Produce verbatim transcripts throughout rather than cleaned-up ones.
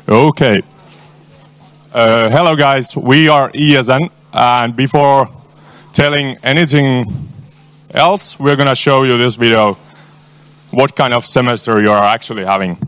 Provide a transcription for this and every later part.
Okay. Uh, hello guys, we are E S N, and before telling anything else, we're gonna show you this video, what kind of semester you are actually having.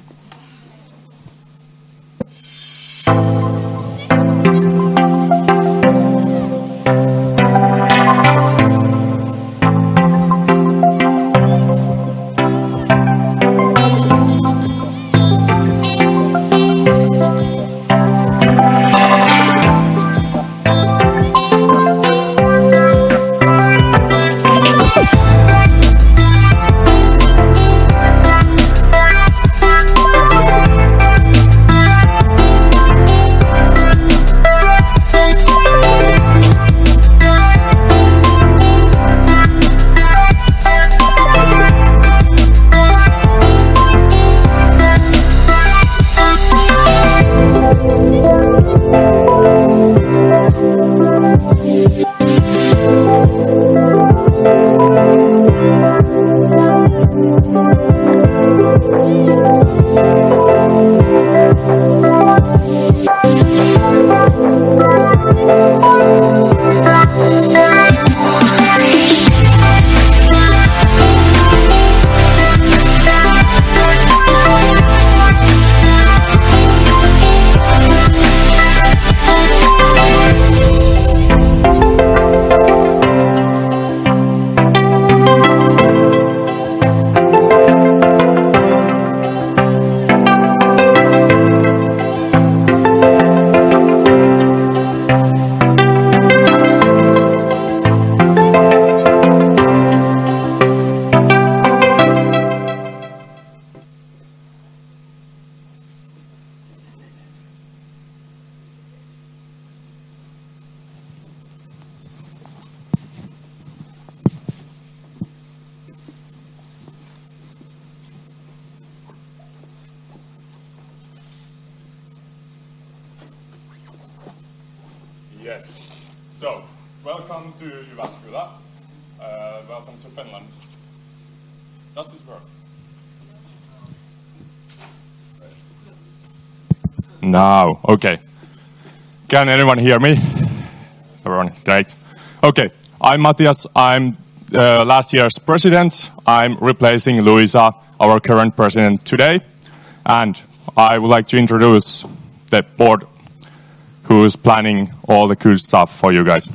Yes. So, welcome to Jyväskylä. Uh, welcome to Finland. Does this work? Now, okay. Can anyone hear me? Everyone, great. Okay, I'm Matthias. I'm uh, last year's president. I'm replacing Luisa, our current president, today. And I would like to introduce the board who is planning all the good stuff for you guys.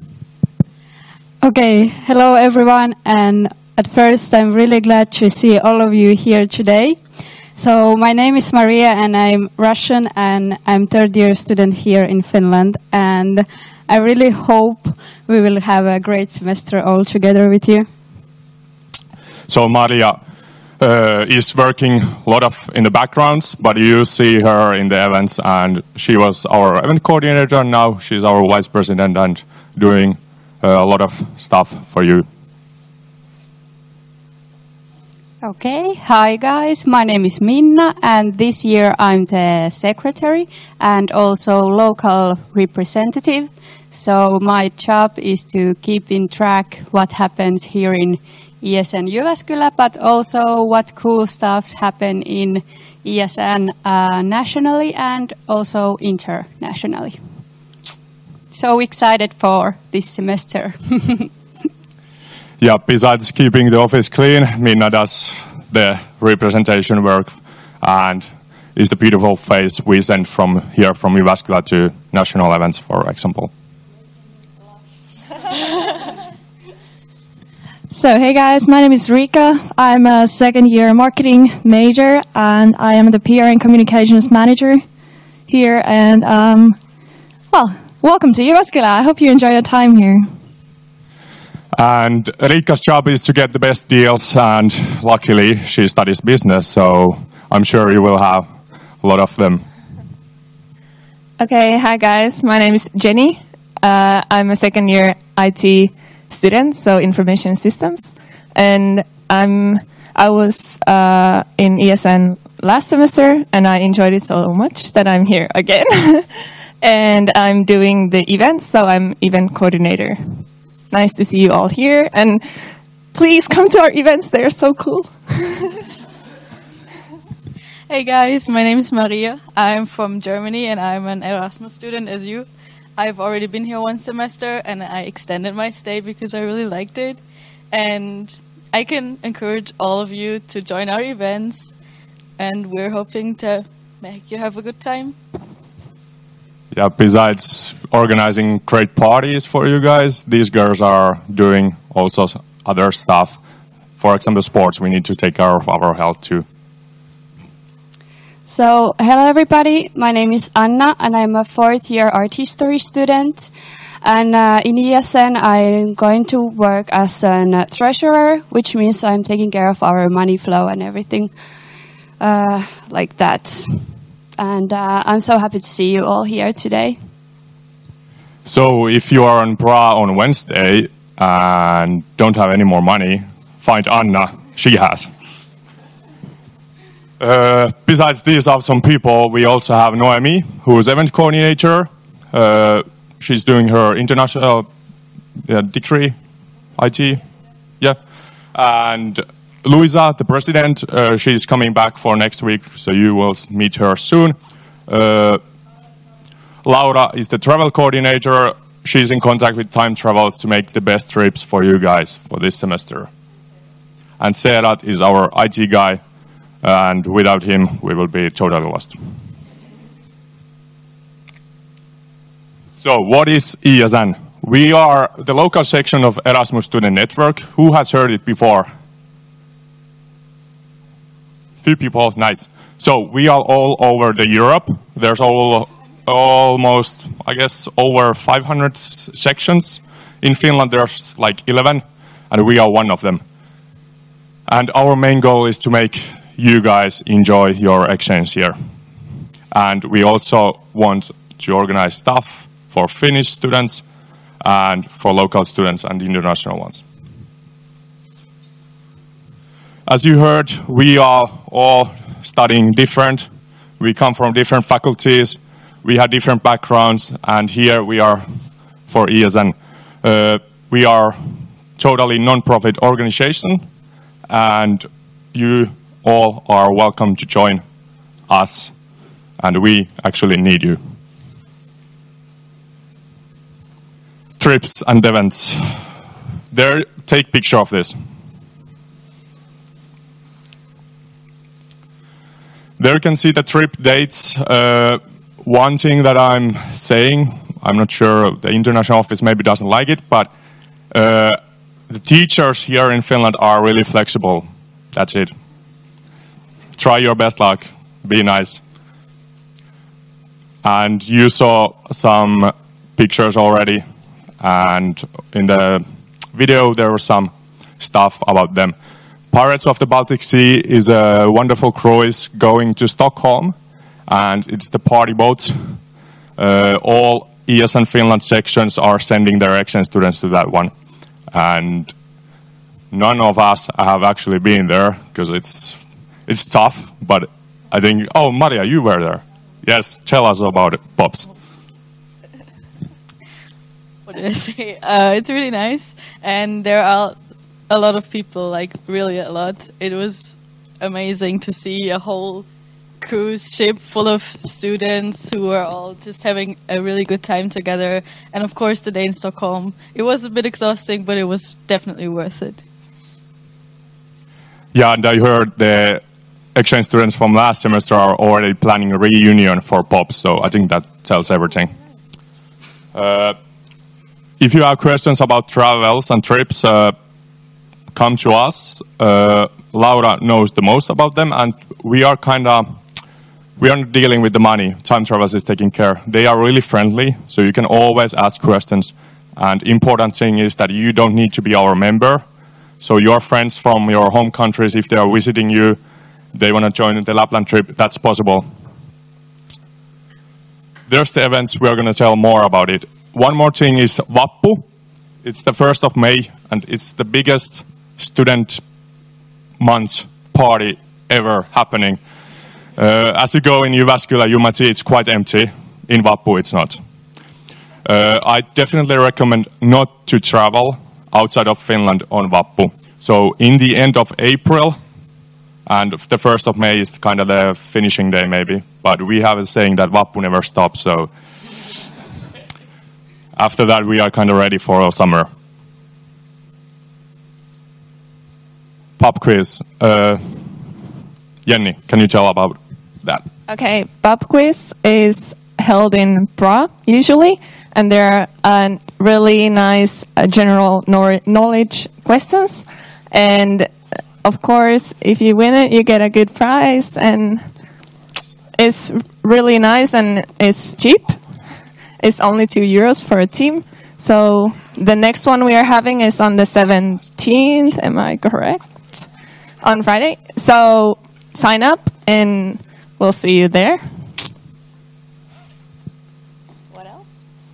Okay, hello everyone, and at first I'm really glad to see all of you here today. So my name is Maria and I'm Russian and I'm third year student here in Finland, and I really hope we will have a great semester all together with you. So Maria Uh, is working a lot of in the backgrounds, but you see her in the events, and she was our event coordinator, and now she's our vice president and doing uh, a lot of stuff for you. Okay, hi guys, my name is Minna, and this year I'm the secretary and also local representative. So my job is to keep in track what happens here in E S N Jyväskylä, but also what cool stuffs happen in E S N uh, nationally and also internationally. So excited for this semester. Yeah, besides keeping the office clean, Minna does the representation work and is the beautiful face we send from here from Jyväskylä to national events, for example. So, hey guys, my name is Rika. I'm a second year marketing major and I am the P R and communications manager here. And, um, well, welcome to Jyväskylä. I hope you enjoy your time here. And Rika's job is to get the best deals, and luckily she studies business, so I'm sure you will have a lot of them. Okay, hi guys, my name is Jenny. Uh, I'm a second year I T student, so information systems, and I'm I was uh, in E S N last semester, and I enjoyed it so much that I'm here again. And I'm doing the events, so I'm event coordinator. Nice to see you all here, and please come to our events, they're so cool. Hey guys, my name is Maria. I'm from Germany and I'm an Erasmus student as you. I've already been here one semester and I extended my stay because I really liked it. And I can encourage all of you to join our events, and we're hoping to make you have a good time. Yeah, besides organizing great parties for you guys, these girls are doing also other stuff. For example, sports. We need to take care of our health too. So, hello everybody, my name is Anna and I'm a fourth year art history student. And uh, in E S N I'm going to work as a uh, treasurer, which means I'm taking care of our money flow and everything uh, like that. And uh, I'm so happy to see you all here today. So, if you are in Prague on Wednesday and don't have any more money, find Anna, she has. Uh, besides these awesome people, we also have Noemi, who is event coordinator. Uh, she's doing her international uh, degree, I T, yeah. And Luisa, the president, uh, she's coming back for next week, so you will meet her soon. Uh, Laura is the travel coordinator. She's in contact with Time Travels to make the best trips for you guys for this semester. And Serat is our I T guy. And without him, we will be totally lost. So, what is E S N? We are the local section of Erasmus Student Network. Who has heard it before? Few people, nice. So, we are all over the Europe. There's all, almost, I guess, over five hundred sections. In Finland, there's like eleven, and we are one of them. And our main goal is to make you guys enjoy your exchange here. And we also want to organize stuff for Finnish students and for local students and international ones. As you heard, we are all studying different. We come from different faculties. We have different backgrounds. And here we are for E S N. Uh, we are totally non-profit organization. And you all are welcome to join us, and we actually need you. Trips and events. There, take picture of this. There you can see the trip dates. Uh, one thing that I'm saying, I'm not sure, the international office maybe doesn't like it, but uh, the teachers here in Finland are really flexible. That's it. Try your best luck. Be nice. And you saw some pictures already. And in the video, there was some stuff about them. Pirates of the Baltic Sea is a wonderful cruise going to Stockholm. And it's the party boat. Uh, all E S N Finland sections are sending their exchange students to that one. And none of us have actually been there because it's It's tough, but I think, oh, Maria, you were there. Yes, tell us about it, Pops. What did I say? Uh, it's really nice, and there are a lot of people, like really a lot. It was amazing to see a whole cruise ship full of students who were all just having a really good time together. And of course, the day in Stockholm. It was a bit exhausting, but it was definitely worth it. Yeah, and I heard the exchange students from last semester are already planning a reunion for Pops, so I think that tells everything. Uh, if you have questions about travels and trips, uh, come to us. Uh, Laura knows the most about them, and we are kind of, we aren't dealing with the money. Time Travels is taking care. They are really friendly, so you can always ask questions. And important thing is that you don't need to be our member. So your friends from your home countries, if they are visiting you, they want to join the Lapland trip, that's possible. There's the events, we are going to tell more about it. One more thing is Vappu. It's the first of May, and it's the biggest student month party ever happening. Uh, as you go in Jyväskylä, you might see it's quite empty. In Vappu, it's not. Uh, I definitely recommend not to travel outside of Finland on Vappu. So in the end of April and the first of May is kind of the finishing day maybe. But we have a saying that Vappu never stops, so after that we are kind of ready for summer. Pub quiz. Uh, Jenny, can you tell about that? Okay, pub quiz is held in Prague usually, and there are uh, really nice uh, general nor- knowledge questions. And uh, of course, if you win it, you get a good prize, and it's really nice and it's cheap. It's only two euros for a team. So the next one we are having is on the seventeenth. Am I correct? On Friday. So sign up and we'll see you there. What else?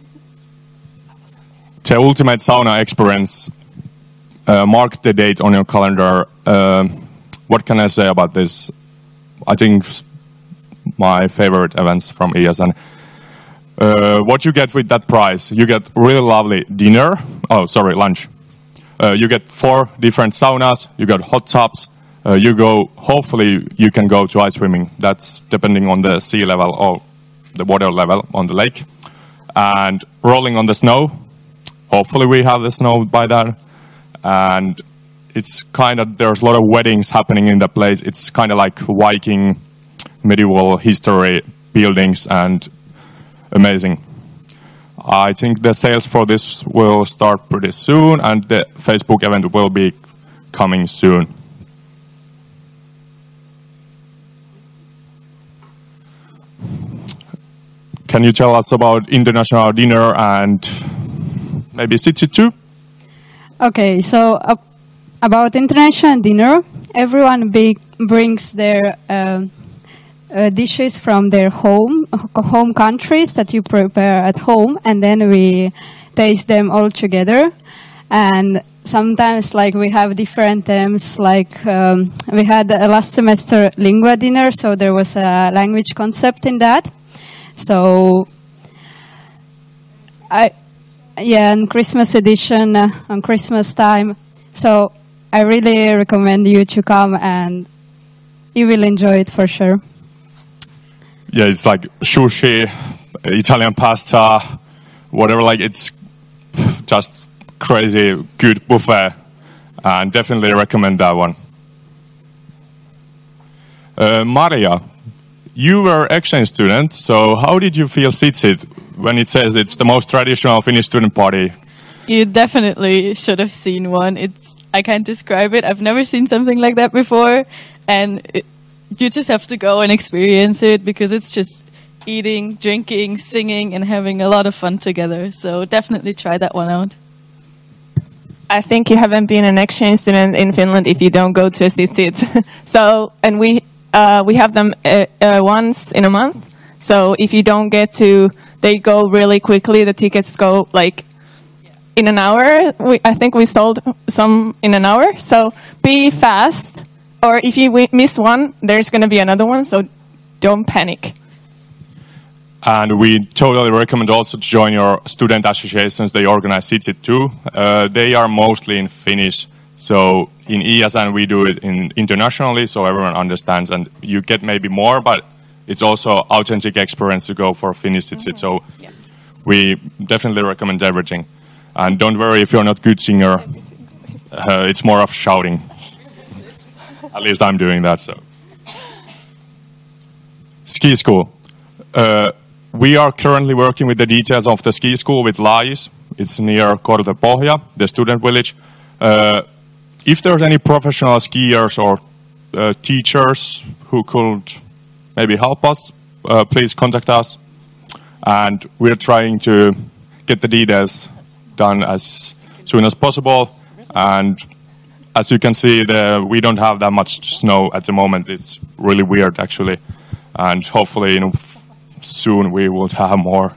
The ultimate sauna experience. Uh, mark the date on your calendar. Uh, what can I say about this? I think my favorite events from E S N. Uh, what you get with that prize? You get really lovely dinner. Oh, sorry, lunch. Uh, you get four different saunas. You get hot tubs. Uh, you go. Hopefully, you can go to ice swimming. That's depending on the sea level or the water level on the lake. And rolling on the snow. Hopefully, we have the snow by then. And it's kind of there's a lot of weddings happening in the place. It's kind of like Viking medieval history buildings and amazing. I think the sales for this will start pretty soon, and the Facebook event will be coming soon. Can you tell us about international dinner and maybe City too? Okay, so uh, about international dinner, everyone be- brings their uh, uh, dishes from their home home countries that you prepare at home, and then we taste them all together. And sometimes, like, we have different themes. Like um, we had uh, last semester lingua dinner, so there was a language concept in that. So I. Yeah, and Christmas edition uh, on Christmas time. So I really recommend you to come, and you will enjoy it for sure. Yeah, it's like sushi, Italian pasta, whatever. Like, it's just crazy good buffet, and definitely recommend that one. Uh, Maria, you were exchange student, so how did you feel Sitsit when it says it's the most traditional Finnish student party? You definitely should have seen one. It's I can't describe it. I've never seen something like that before, and it, you just have to go and experience it because it's just eating, drinking, singing, and having a lot of fun together. So definitely try that one out. I think you haven't been an exchange student in Finland if you don't go to a Sitsit. So, and we uh, we have them uh, uh, once in a month. So if you don't get to, they go really quickly. The tickets go like in an hour. We, I think we sold some in an hour. So be fast. Or if you w- miss one, there's going to be another one. So don't panic. And we totally recommend also to join your student associations. They organize Sitsit too. Uh, they are mostly in Finnish. So in E S N we do it in internationally, so everyone understands. And you get maybe more, but it's also authentic experience to go for Finnish Sitsit. Mm-hmm. So yeah. We definitely recommend everything. And don't worry if you're not a good singer. Uh, it's more of shouting. At least I'm doing that. So ski school. Uh, We are currently working with the details of the ski school with Lais. It's near Kortepohja, the student village. Uh, if there's any professional skiers or uh, teachers who could maybe help us, uh, please contact us. And we're trying to get the details done as soon as possible. And as you can see, the, we don't have that much snow at the moment. It's really weird, actually. And hopefully, you know, soon we will have more.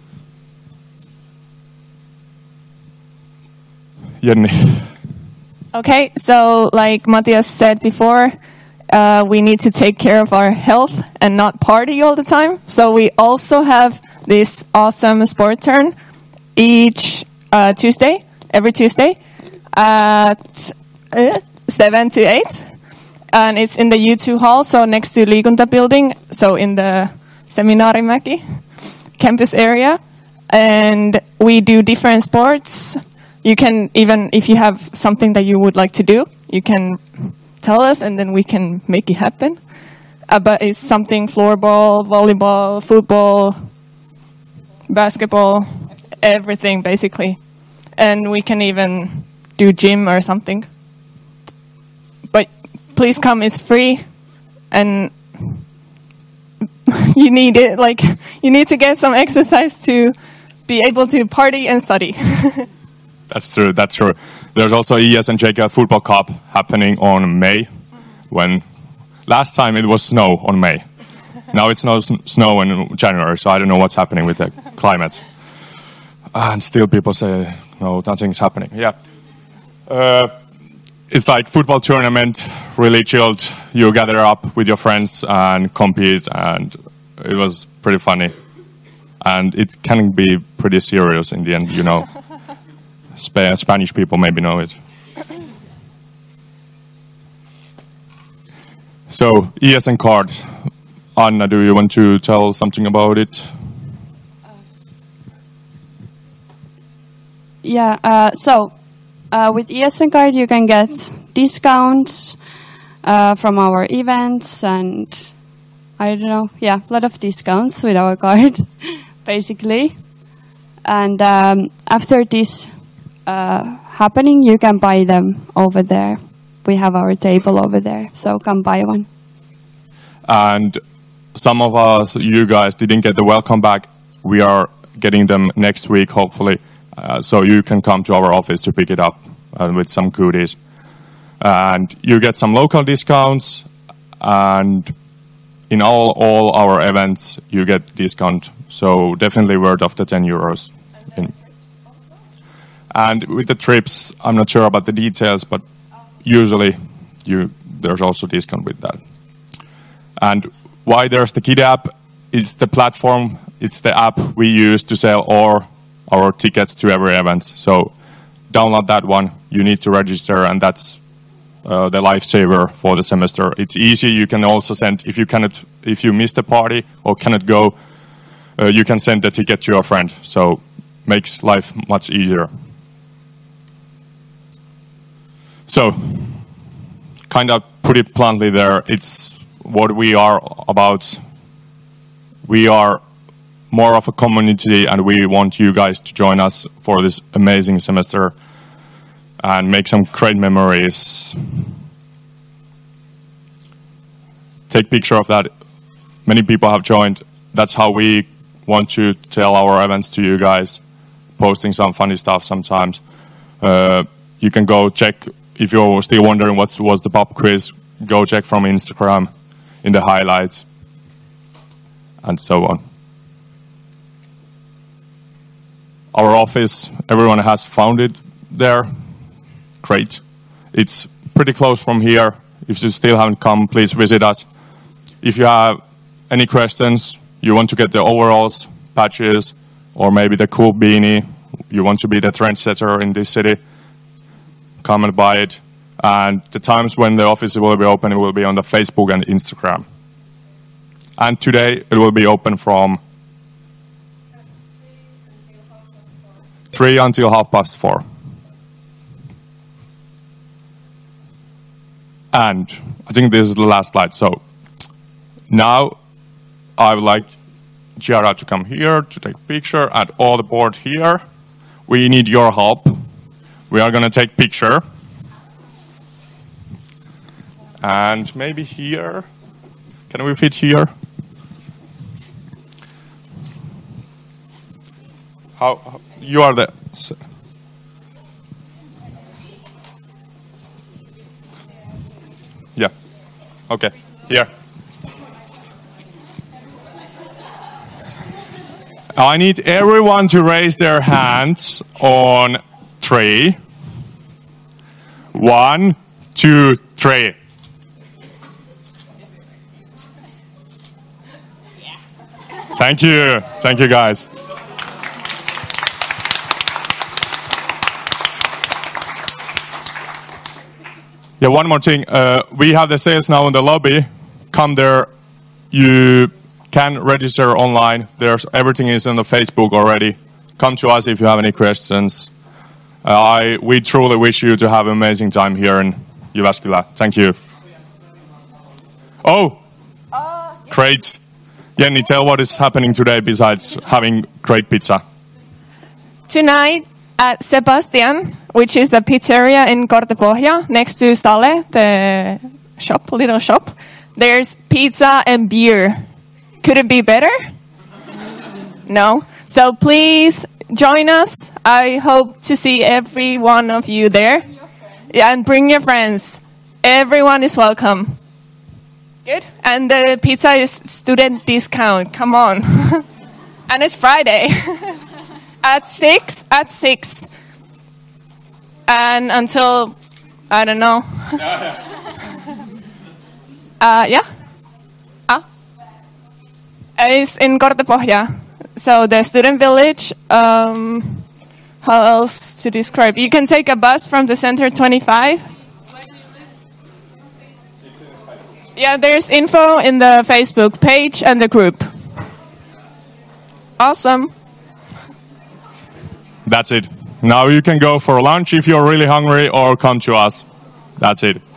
Jenny. Okay, so like Matthias said before, uh, we need to take care of our health and not party all the time. So we also have this awesome sport turn each uh, Tuesday, every Tuesday at uh, seven to eight. and it's in the U two hall, so next to Liikunta building, so in the Seminaarimäki campus area. And we do different sports. You can even, if you have something that you would like to do, you can tell us and then we can make it happen. Uh, but it's something floorball, volleyball, football, basketball, everything basically. And we can even do gym or something. But please come, it's free. And you need it, like, you need to get some exercise to be able to party and study. That's true, that's true. There's also E S N J K Football Cup happening on May, when last time it was snow on May. Now it's no s- snow in January, so I don't know what's happening with the climate. And still people say, no, nothing's happening. Yeah. Uh, it's like football tournament, really chilled. You gather up with your friends and compete, and it was pretty funny. And it can be pretty serious in the end, you know. Sp- Spanish people maybe know it. So, E S N card. Anna, do you want to tell something about it? Yeah, uh, so uh, with E S N card you can get discounts uh, from our events and I don't know, yeah, a lot of discounts with our card, basically. And um, after this uh, happening, you can buy them over there. We have our table over there, so come buy one. And some of us, you guys, didn't get the welcome bag. We are getting them next week, hopefully. Uh, so you can come to our office to pick it up uh, with some goodies. And you get some local discounts. And in all, all our events, you get discount. So definitely worth of the ten euros. In. And with the trips, I'm not sure about the details, but usually you there's also discount with that. And why there's the Kid app, it's the platform, it's the app we use to sell all our tickets to every event. So download that one, you need to register, and that's uh, the lifesaver for the semester. It's easy, you can also send, if you cannot, if you miss the party or cannot go, uh, you can send the ticket to your friend. So makes life much easier. So, kind of put it bluntly there, it's what we are about. We are more of a community and we want you guys to join us for this amazing semester and make some great memories. Take picture of that. Many people have joined. That's how we want to tell our events to you guys, posting some funny stuff sometimes. Uh, you can go check. If you're still wondering what was the pop quiz, go check from Instagram in the highlights and so on. Our office, everyone has found it there. Great. It's pretty close from here. If you still haven't come, please visit us. If you have any questions, you want to get the overalls, patches, or maybe the cool beanie, you want to be the trendsetter in this city, come and buy it. And the times when the office will be open, it will be on the Facebook and Instagram. And today it will be open from three until half past four. And I think this is the last slide. So now I would like Chiara to come here to take a picture and all the board here. We need your help. We are going to take picture. And maybe here. Can we fit here? How, how you are the... Yeah. Okay. Here. I need everyone to raise their hands on three. One, two, three. Thank you. Thank you, guys. Yeah, one more thing. Uh, we have the sales now in the lobby. Come there. You can register online. There's everything is on the Facebook already. Come to us if you have any questions. Uh, I we truly wish you to have an amazing time here in Jyväskylä. Thank you. Oh, uh, yeah. Great. Jenny, tell what is happening today besides having great pizza. Tonight at Sebastian, which is a pizzeria in Kortepohja, next to Sale, the shop, little shop, there's pizza and beer. Could it be better? No. So please join us. I hope to see every one of you there. Yeah, and bring your friends. Everyone is welcome. Good. And the pizza is student discount. Come on. And it's Friday. At six? At six. And until, I don't know. uh, yeah? Ah? It's in Kortepohja. So the student village, um, how else to describe? You can take a bus from the center twenty-five. Yeah, there's info in the Facebook page and the group. Awesome. That's it. Now you can go for lunch if you're really hungry or come to us. That's it.